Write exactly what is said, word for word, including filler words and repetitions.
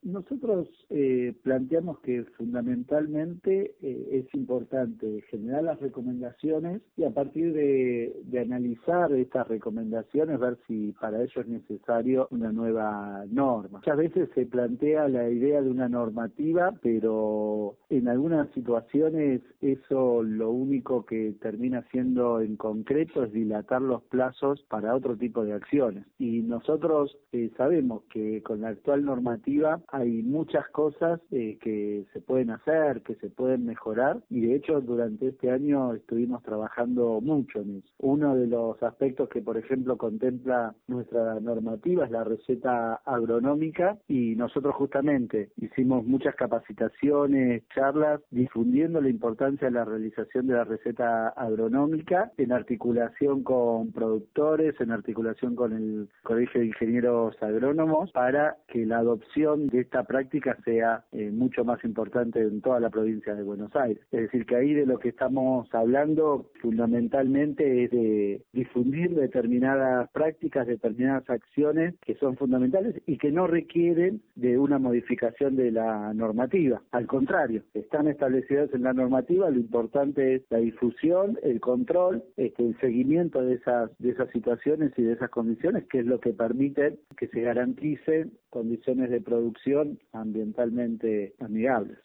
Nosotros eh, planteamos que fundamentalmente eh, es importante generar las recomendaciones y a partir de, de analizar estas recomendaciones ver si para ello es necesario una nueva norma. Muchas veces se plantea la idea de una normativa, pero en algunas situaciones eso lo único que termina haciendo en concreto es dilatar los plazos para otro tipo de acciones. Y nosotros eh, sabemos que con la actual normativa hay muchas cosas eh, que se pueden hacer, que se pueden mejorar, y de hecho durante este año estuvimos trabajando mucho en eso. Uno de los aspectos que, por ejemplo, contempla nuestra normativa es la receta agronómica, y nosotros justamente hicimos muchas capacitaciones, charlas, difundiendo la importancia de la realización de la receta agronómica en articulación con productores, en articulación con el Colegio de Ingenieros Agrónomos, para que la adopción de esta práctica sea eh, mucho más importante en toda la provincia de Buenos Aires. Es decir, que ahí de lo que estamos hablando fundamentalmente es de difundir determinadas prácticas, determinadas acciones que son fundamentales y que no requieren de una modificación de la normativa. Al contrario, están establecidas en la normativa, lo importante es la difusión, el control, este, el seguimiento de esas, de esas situaciones y de esas condiciones, que es lo que permite que se garanticen condiciones de producción ambientalmente amigables.